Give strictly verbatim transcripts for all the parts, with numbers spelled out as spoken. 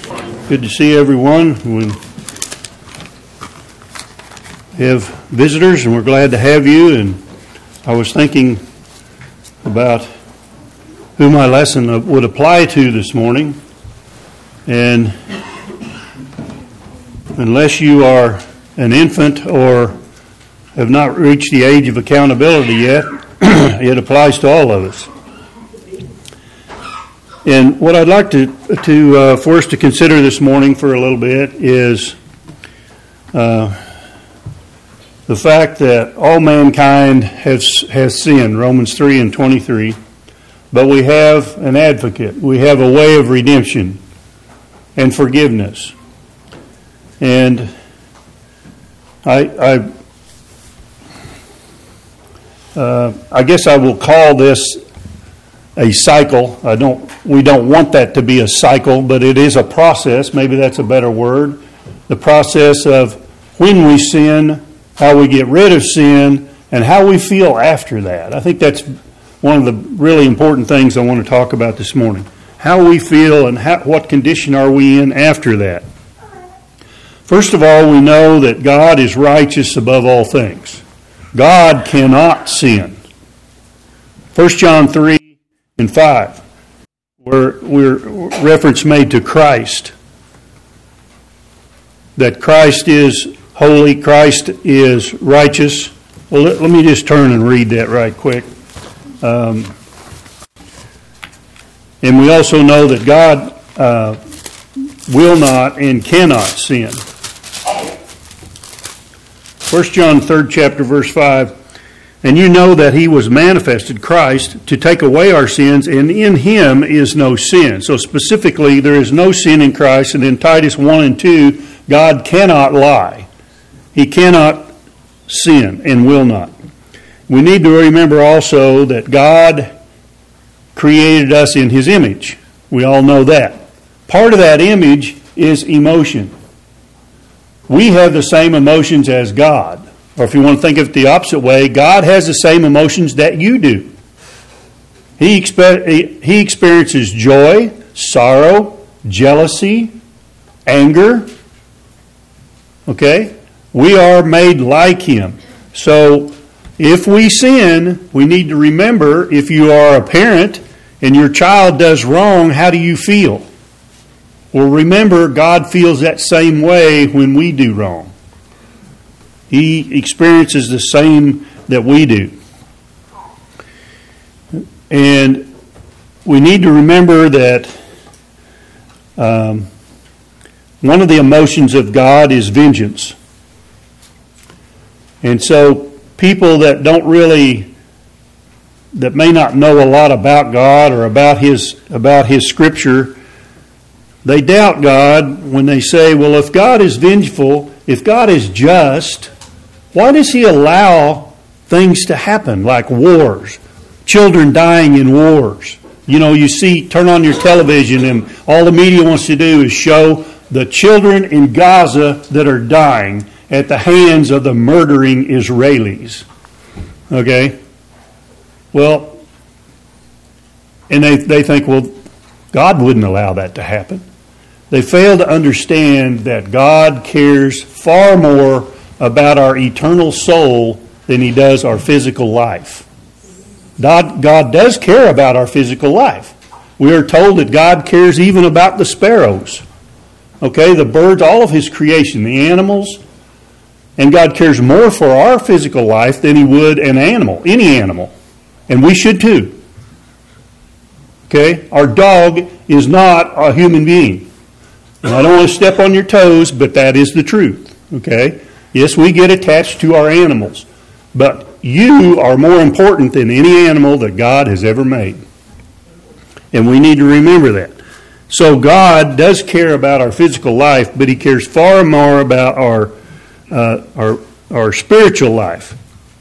Good to see everyone. We have visitors, and we're glad to have you. And I was thinking about who my lesson would apply to this morning. And unless you are an infant or have not reached the age of accountability yet, it applies to all of us. And what I'd like to, to uh, for us to consider this morning for a little bit is uh, the fact that all mankind has has sinned, Romans three and twenty-three, but we have an advocate. We have a way of redemption and forgiveness. And I I, uh, I guess I will call this a cycle. I don't. We don't want that to be a cycle, but it is a process. Maybe that's a better word. The process of when we sin, how we get rid of sin, and how we feel after that. I think that's one of the really important things I want to talk about this morning. How we feel and how, what condition are we in after that. First of all, we know that God is righteous above all things. God cannot sin. First John three and five, where we're reference made to Christ. That Christ is holy, Christ is righteous. Well, let, let me just turn and read that right quick. Um, and we also know that God uh, will not and cannot sin. First John third chapter verse five, and you know that he was manifested, Christ, to take away our sins, and in him is no sin. So specifically, there is no sin in Christ, and in Titus one and two, God cannot lie. He cannot sin and will not. We need to remember also that God created us in his image. We all know that. Part of that image is emotion. We have the same emotions as God. Or if you want to think of it the opposite way, God has the same emotions that you do. He, expe- he experiences joy, sorrow, jealousy, anger. Okay? We are made like him. So if we sin, we need to remember, if you are a parent and your child does wrong, how do you feel? Well, remember, God feels that same way when we do wrong. He experiences the same that we do. And we need to remember that um, one of the emotions of God is vengeance. And so people that don't really, that may not know a lot about God or about his about his scripture, they doubt God when they say, well, if God is vengeful, if God is just, why does he allow things to happen like wars, children dying in wars? You know, you see, turn on your television and all the media wants to do is show the children in Gaza that are dying at the hands of the murdering Israelis. Okay? Well, and they, they think, well, God wouldn't allow that to happen. They fail to understand that God cares far more about our eternal soul than he does our physical life. God, God does care about our physical life. We are told that God cares even about the sparrows. Okay, the birds, all of his creation, the animals. And God cares more for our physical life than he would an animal, any animal. And we should too. Okay, our dog is not a human being. And I don't want to step on your toes, but that is the truth. Okay? Yes, we get attached to our animals, but you are more important than any animal that God has ever made. And we need to remember that. So God does care about our physical life, but he cares far more about our uh, our our spiritual life.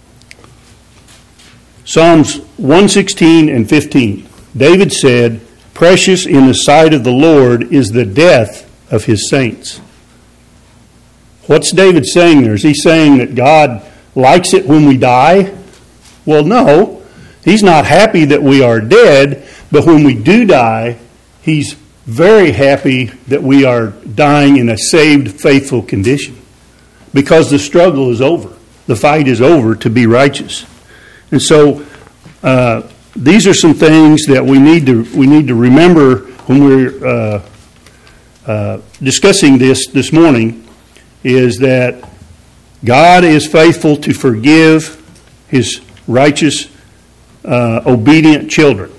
Psalms one sixteen and fifteen. David said, "Precious in the sight of the Lord is the death of his saints." What's David saying there? Is he saying that God likes it when we die? Well, no. He's not happy that we are dead, but when we do die, he's very happy that we are dying in a saved, faithful condition, because the struggle is over. The fight is over to be righteous. And so uh, these are some things that we need to we need to remember when we're uh, uh, discussing this this morning, is that God is faithful to forgive his righteous, uh, obedient children.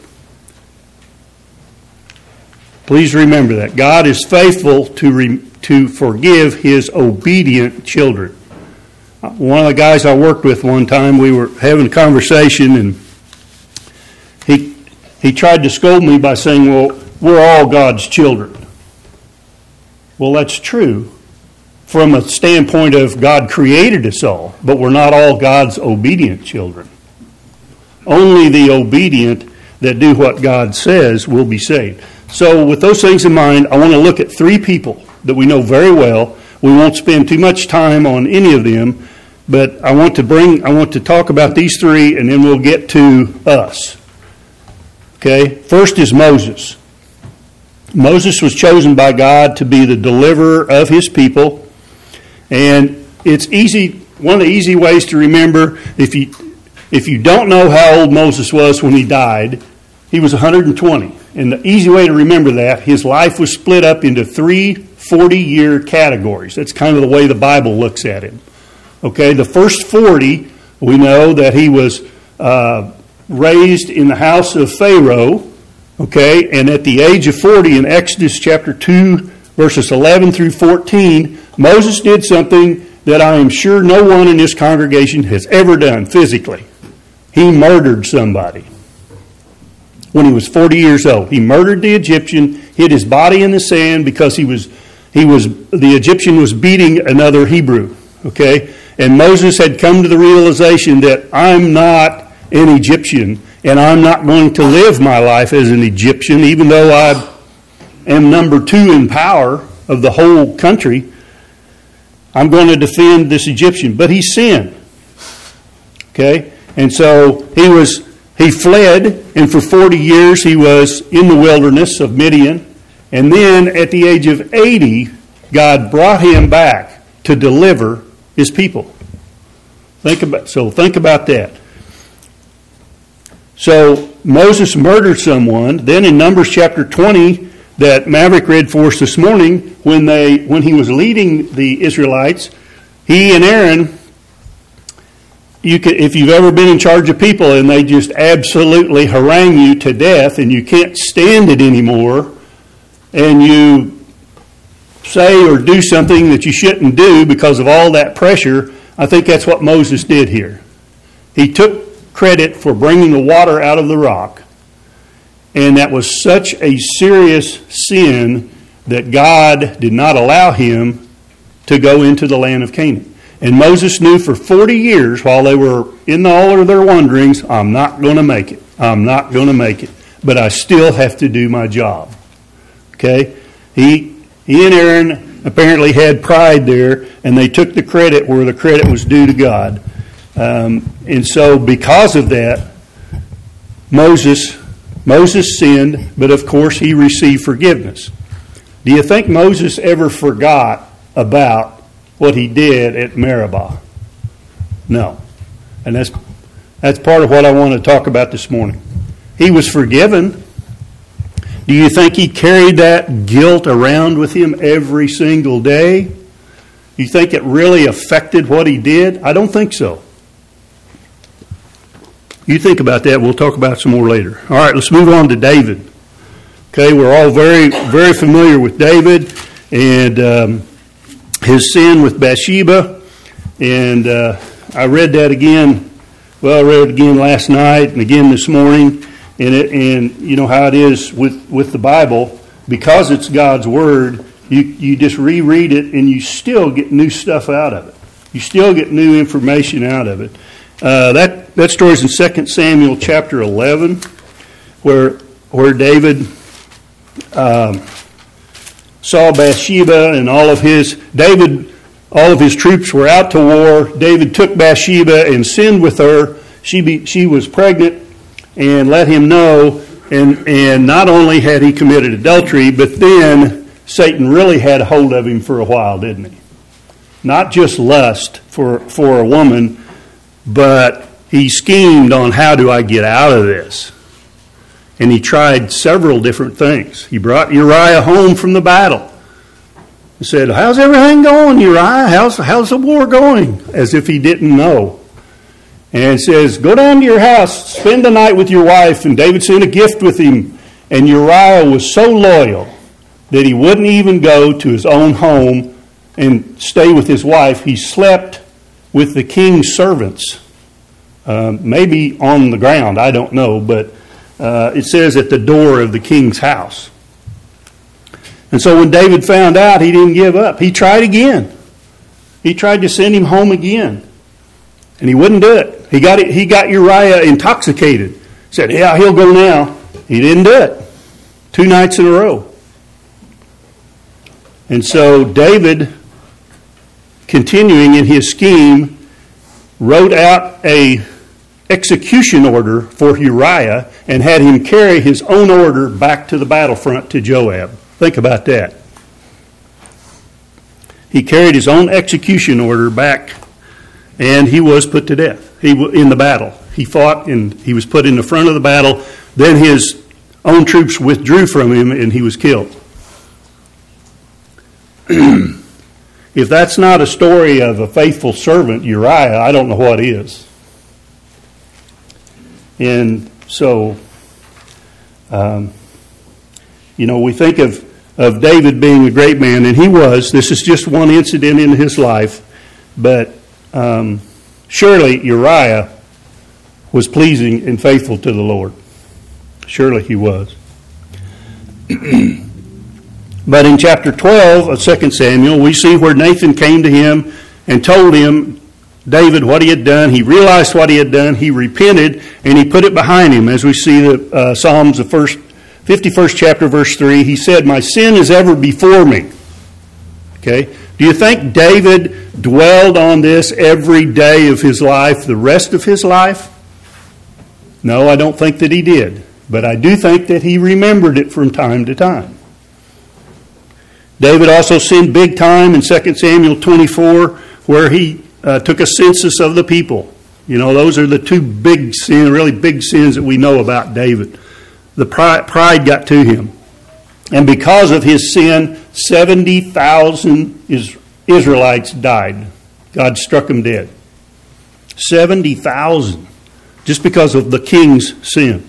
Please remember that. God is faithful to re- to forgive his obedient children. One of the guys I worked with one time, we were having a conversation, and he he tried to scold me by saying, well, we're all God's children. Well, that's true from a standpoint of God created us all, but we're not all God's obedient children. Only the obedient that do what God says will be saved. So with those things in mind, I want to look at three people that we know very well. We won't spend too much time on any of them, but I want to bring, I want to talk about these three, and then we'll get to us. Okay, first is Moses. Moses was chosen by God to be the deliverer of his people, and it's easy. One of the easy ways to remember, if you if you don't know how old Moses was when he died, he was one hundred twenty. And the easy way to remember that, his life was split up into three forty-year categories. That's kind of the way the Bible looks at him. Okay, the first forty, we know that he was uh, raised in the house of Pharaoh. Okay, and at the age of forty, in Exodus chapter two, verses eleven through fourteen, Moses did something that I am sure no one in this congregation has ever done physically. He murdered somebody. When he was forty years old, he murdered the Egyptian, hid his body in the sand because he was, he was, the Egyptian was beating another Hebrew. Okay, and Moses had come to the realization that I'm not an Egyptian, and I'm not going to live my life as an Egyptian, even though I am number two in power of the whole country. I'm going to defend this Egyptian, but he sinned. Okay, and so he was. He fled, and for forty years he was in the wilderness of Midian. And then at the age of eighty, God brought him back to deliver his people. Think about so think about that. So Moses murdered someone. Then in Numbers chapter twenty, that Maverick read for us this morning, when they when he was leading the Israelites, he and Aaron. You could, if you've ever been in charge of people and they just absolutely harangue you to death and you can't stand it anymore, and you say or do something that you shouldn't do because of all that pressure, I think that's what Moses did here. He took credit for bringing the water out of the rock, and that was such a serious sin that God did not allow him to go into the land of Canaan. And Moses knew for forty years, while they were in all of their wanderings, I'm not going to make it. I'm not going to make it. But I still have to do my job. Okay? He, he and Aaron apparently had pride there, and they took the credit where the credit was due to God. Um, and so because of that, Moses, Moses sinned, but of course he received forgiveness. Do you think Moses ever forgot about what he did at Meribah? No. And that's that's part of what I want to talk about this morning. He was forgiven. Do you think he carried that guilt around with him every single day? You think it really affected what he did? I don't think so. You think about that. We'll talk about it some more later. All right, let's move on to David. Okay, we're all very, very familiar with David and um, his sin with Bathsheba, and uh, I read that again. Well, I read it again last night and again this morning, and it, and you know how it is with, with the Bible, because it's God's Word. You you just reread it and you still get new stuff out of it. You still get new information out of it. Uh, that that story is in Second Samuel chapter eleven, where where David. Um, saw Bathsheba and all of his, David, all of his troops were out to war. David took Bathsheba and sinned with her. She be, she was pregnant and let him know And, and not only had he committed adultery, but then Satan really had a hold of him for a while, didn't he? Not just lust for, for a woman, but he schemed on how do I get out of this. And he tried several different things. He brought Uriah home from the battle. He said, how's everything going, Uriah? How's, how's the war going? As if he didn't know. And says, go down to your house, spend the night with your wife. And David sent a gift with him. And Uriah was so loyal that he wouldn't even go to his own home and stay with his wife. He slept with the king's servants. Um, maybe on the ground, I don't know. But uh, it says at the door of the king's house. And so when David found out, he didn't give up. He tried again. He tried to send him home again. And he wouldn't do it. He got it, he got Uriah intoxicated. Said, yeah, he'll go now. He didn't do it. Two nights in a row. And so David, continuing in his scheme, wrote out a execution order for Uriah and had him carry his own order back to the battlefront to Joab. Think about that. He carried his own execution order back, and he was put to death. He in the battle. He fought, and he was put in the front of the battle. Then his own troops withdrew from him, and he was killed. If that's not a story of a faithful servant, Uriah, I don't know what is. And so, um, you know, we think of, of David being a great man, and he was. This is just one incident in his life, but um, surely Uriah was pleasing and faithful to the Lord. Surely he was. But in chapter twelve of Second Samuel, we see where Nathan came to him and told him, David, what he had done. He realized what he had done. He repented, and he put it behind him. As we see the uh, Psalms, the first, fifty-first chapter, verse three, he said, my sin is ever before me. Okay? Do you think David dwelled on this every day of his life, the rest of his life? No, I don't think that he did. But I do think that he remembered it from time to time. David also sinned big time in Second Samuel twenty-four, where he uh, took a census of the people. You know, those are the two big sins, really big sins that we know about David. The pride, pride got to him. And because of his sin, seventy thousand Israelites died. God struck them dead. seventy thousand. Just because of the king's sin.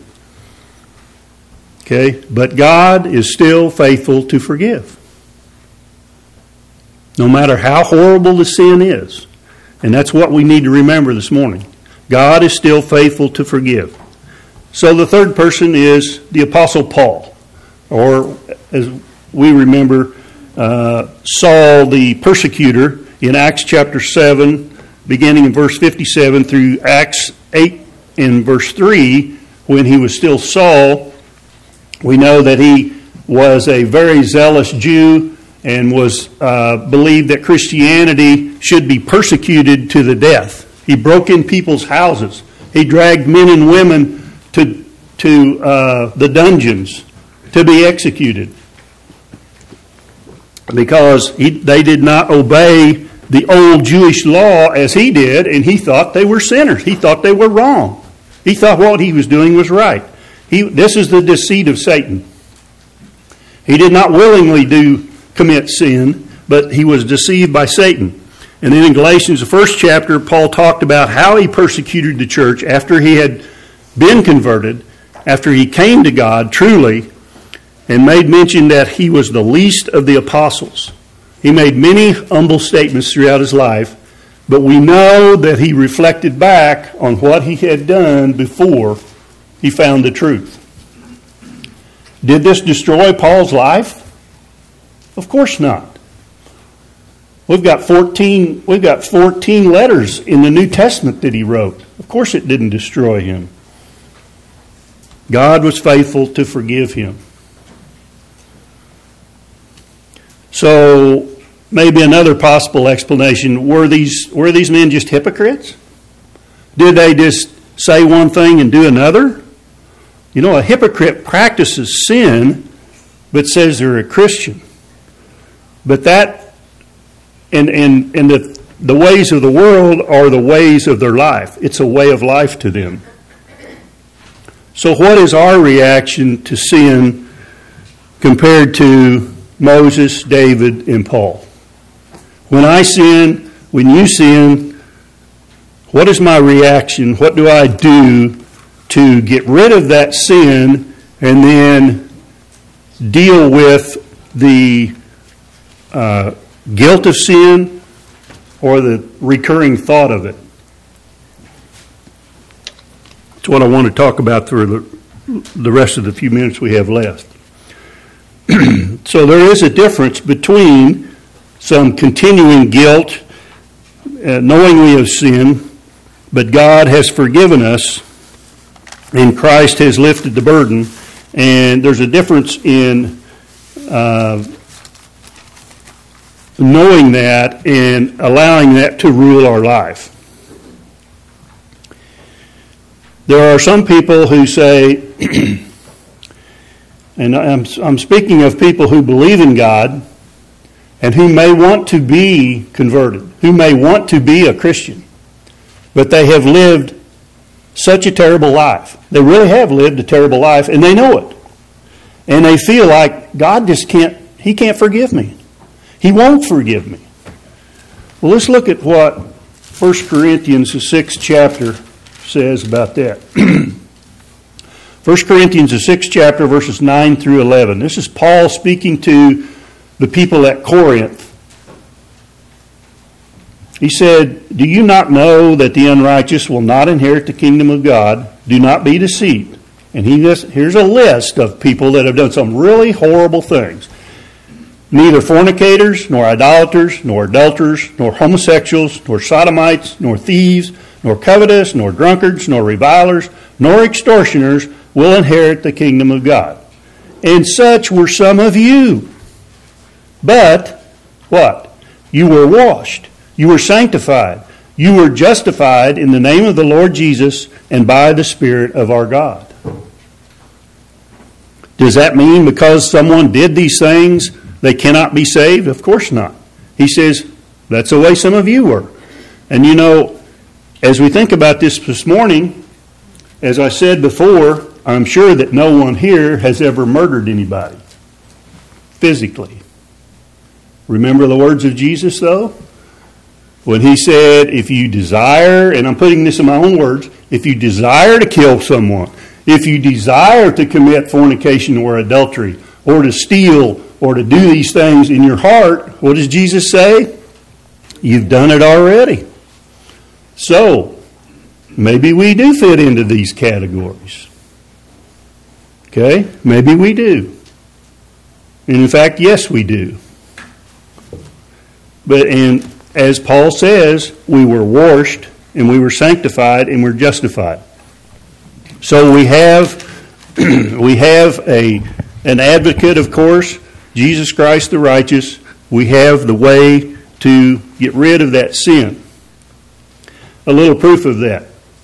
Okay? But God is still faithful to forgive. No matter how horrible the sin is. And that's what we need to remember this morning. God is still faithful to forgive. So the third person is the Apostle Paul. Or, as we remember, uh, Saul the persecutor in Acts chapter seven, beginning in verse fifty-seven through Acts eight in verse three, when he was still Saul. We know that he was a very zealous Jew and was uh, believed that Christianity should be persecuted to the death. He broke in people's houses. He dragged men and women to to uh, the dungeons to be executed because he, they did not obey the old Jewish law as he did, and he thought they were sinners. He thought they were wrong. He thought what he was doing was right. He, this is the deceit of Satan. He did not willingly do commit sin, but he was deceived by Satan. And then in Galatians, the first chapter, Paul talked about how he persecuted the church after he had been converted, after he came to God truly, and made mention that he was the least of the apostles. He made many humble statements throughout his life, but we know that he reflected back on what he had done before he found the truth. Did this destroy Paul's life? Of course not. We've got fourteen, we've got fourteen letters in the New Testament that he wrote. Of course it didn't destroy him. God was faithful to forgive him. So maybe another possible explanation, were these were these men just hypocrites? Did they just say one thing and do another? You know, a hypocrite practices sin, but says they're a Christian. But that, and, and, and the, the ways of the world are the ways of their life. It's a way of life to them. So what is our reaction to sin compared to Moses, David, and Paul? When I sin, when you sin, what is my reaction? What do I do to get rid of that sin and then deal with the uh, guilt of sin or the recurring thought of it? That's what I want to talk about for the, the rest of the few minutes we have left. So there is a difference between some continuing guilt, uh, knowing we have sinned, but God has forgiven us and Christ has lifted the burden. And there's a difference in uh, knowing that and allowing that to rule our life. There are some people who say, and I'm, I'm speaking of people who believe in God and who may want to be converted, who may want to be a Christian, but they have lived such a terrible life. They really have lived a terrible life, and they know it. And they feel like God just can't, He can't forgive me. He won't forgive me. Well, let's look at what First Corinthians, the sixth chapter, says about that. First Corinthians, the sixth chapter, verses nine through eleven. This is Paul speaking to the people at Corinth. He said, "Do you not know that the unrighteous will not inherit the kingdom of God? Do not be deceived." And he just, here's a list of people that have done some really horrible things. Neither fornicators, nor idolaters, nor adulterers, nor homosexuals, nor sodomites, nor thieves, nor covetous, nor drunkards, nor revilers, nor extortioners will inherit the kingdom of God. And such were some of you. But, what? You were washed. You were sanctified. You were justified in the name of the Lord Jesus and by the Spirit of our God. Does that mean because someone did these things, they cannot be saved? Of course not. He says, that's the way some of you were. And you know, as we think about this this morning, as I said before, I'm sure that no one here has ever murdered anybody physically. Remember the words of Jesus, though? When he said, if you desire, and I'm putting this in my own words, if you desire to kill someone, if you desire to commit fornication or adultery, or to steal, or to do these things in your heart, what does Jesus say? You've done it already. So, maybe we do fit into these categories. Okay? Maybe we do. And in fact, yes, we do. But, and as Paul says, we were washed, and we were sanctified, and we're justified. So we have we have a an advocate, of course, Jesus Christ the righteous. We have the way to get rid of that sin. A little proof of that.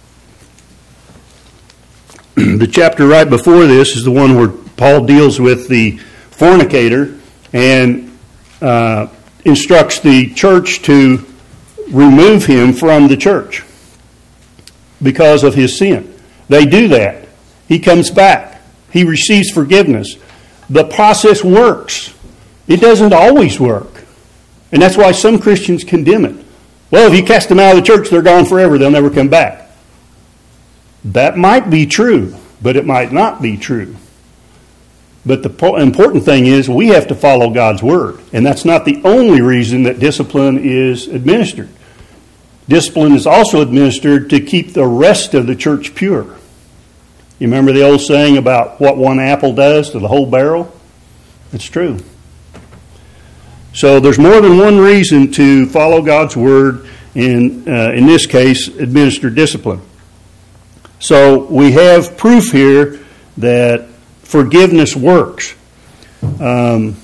The chapter right before this is the one where Paul deals with the fornicator and uh, instructs the church to remove him from the church because of his sin. They do that. He comes back. He receives forgiveness. The process works. It doesn't always work. And that's why some Christians condemn it. Well, if you cast them out of the church, they're gone forever. They'll never come back. That might be true, but it might not be true. But the important thing is we have to follow God's word. And that's not the only reason that discipline is administered. Discipline is also administered to keep the rest of the church pure. You remember the old saying about what one apple does to the whole barrel? It's true. So there's more than one reason to follow God's word and, uh, in this case, administer discipline. So we have proof here that forgiveness works. Um,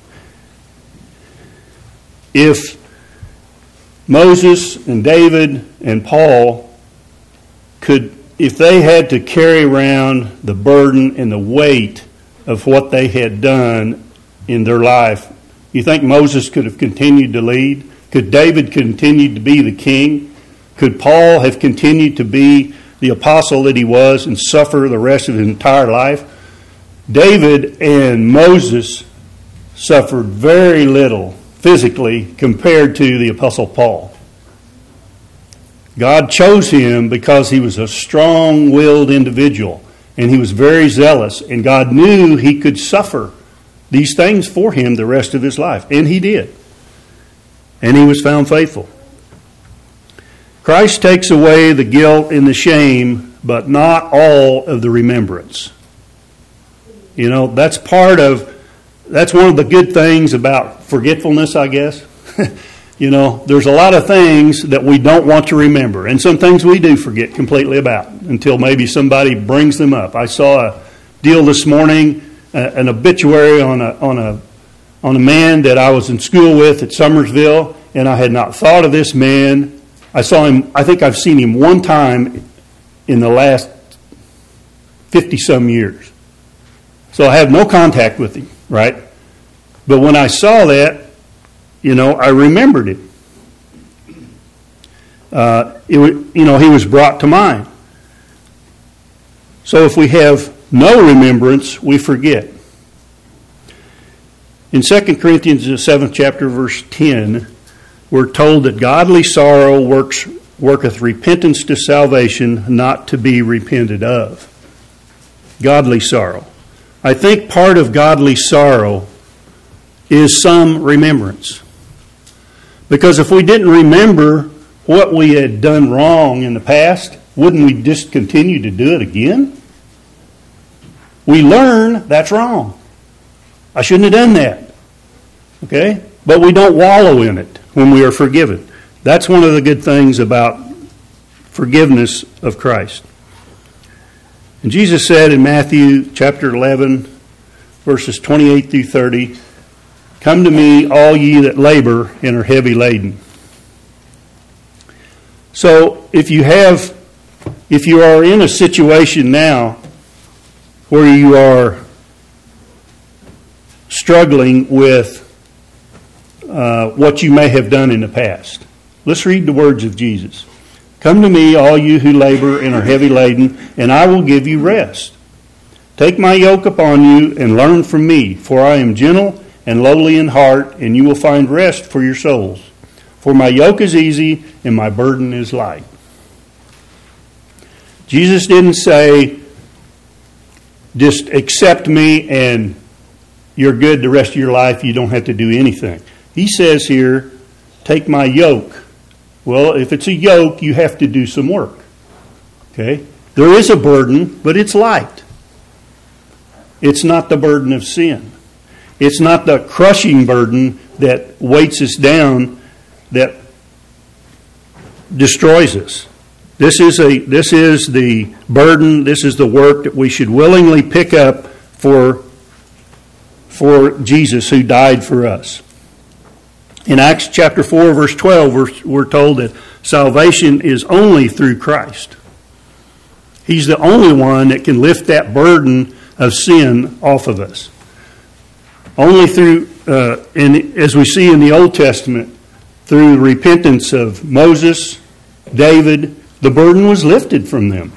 if Moses and David and Paul could if they had to carry around the burden and the weight of what they had done in their life, you think Moses could have continued to lead? Could David continue to be the king? Could Paul have continued to be the apostle that he was and suffer the rest of his entire life? David and Moses suffered very little physically compared to the apostle Paul. God chose him because he was a strong-willed individual, and he was very zealous, and God knew he could suffer these things for him the rest of his life, and he did. And he was found faithful. Christ takes away the guilt and the shame, but not all of the remembrance. You know, that's part of, that's one of the good things about forgetfulness, I guess. You know, there's a lot of things that we don't want to remember, and some things we do forget completely about until maybe somebody brings them up. I saw a deal this morning, uh, an obituary on a on a on a man that I was in school with at Summersville, and I had not thought of this man. I saw him. I think I've seen him one time in the last fifty some years, so I have no contact with him, right? But when I saw that, you know, I remembered it. Uh, it was, you know, he was brought to mind. So if we have no remembrance, we forget. In Second Corinthians, the seventh chapter, verse ten, we're told that godly sorrow works worketh repentance to salvation, not to be repented of. Godly sorrow. I think part of godly sorrow is some remembrance. Because if we didn't remember what we had done wrong in the past, wouldn't we just continue to do it again? We learn that's wrong. I shouldn't have done that. Okay? But we don't wallow in it when we are forgiven. That's one of the good things about forgiveness of Christ. And Jesus said in Matthew chapter eleven, verses twenty-eight through thirty, "Come to me, all ye that labor and are heavy laden." So if you have, if you are in a situation now where you are struggling with uh, what you may have done in the past, let's read the words of Jesus. "Come to me, all you who labor and are heavy laden, and I will give you rest. Take my yoke upon you and learn from me, for I am gentle and lowly in heart, and you will find rest for your souls. For my yoke is easy and my burden is light." Jesus didn't say, just accept me and you're good the rest of your life, you don't have to do anything. He says here, take my yoke. Well, if it's a yoke, you have to do some work. Okay? There is a burden, but it's light. It's not the burden of sin. It's not the crushing burden that weights us down, that destroys us. This is a this is the burden, this is the work that we should willingly pick up for, for Jesus who died for us. In Acts chapter four, verse twelve, we're, we're told that salvation is only through Christ. He's the only one that can lift that burden of sin off of us. Only through, uh, and as we see in the Old Testament, through the repentance of Moses, David, the burden was lifted from them.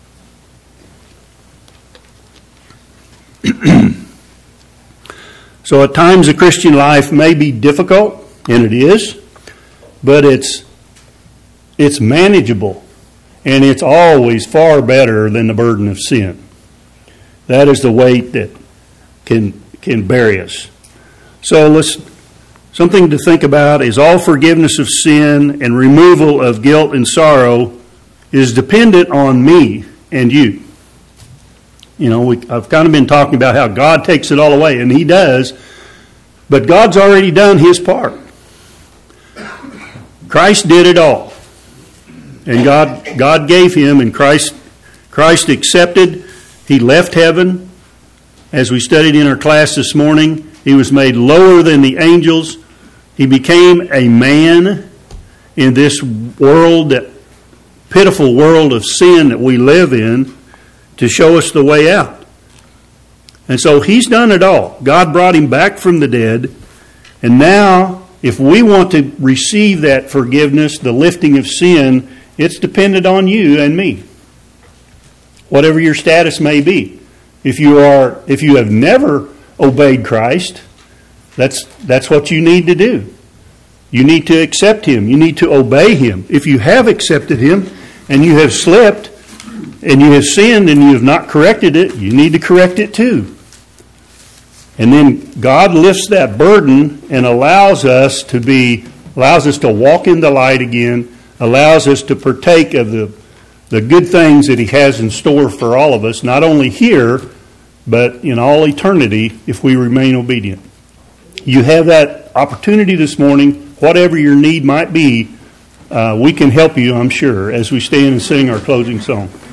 So at times the Christian life may be difficult, and it is, but it's it's manageable, and it's always far better than the burden of sin. That is the weight that can can bury us. So let's something to think about is all forgiveness of sin and removal of guilt and sorrow is dependent on me and you. You know, we, I've kind of been talking about how God takes it all away, and He does, but God's already done His part. Christ did it all, and God God gave Him, and Christ Christ accepted. He left heaven, as we studied in our class this morning. He was made lower than the angels. He became a man in this world that pitiful world of sin that we live in to show us the way out. And so he's done it all. God brought him back from the dead. And now, if we want to receive that forgiveness, the lifting of sin, it's dependent on you and me. Whatever your status may be. If you are, if you have never obeyed Christ, that's that's what you need to do. You need to accept him. You need to obey him. If you have accepted him and you have slipped and you have sinned and you have not corrected it, you need to correct it too. And then God lifts that burden and allows us to be, allows us to walk in the light again, allows us to partake of the, the good things that he has in store for all of us, not only here, but in all eternity if we remain obedient. You have that opportunity this morning. Whatever your need might be, uh, we can help you, I'm sure, as we stand and sing our closing song.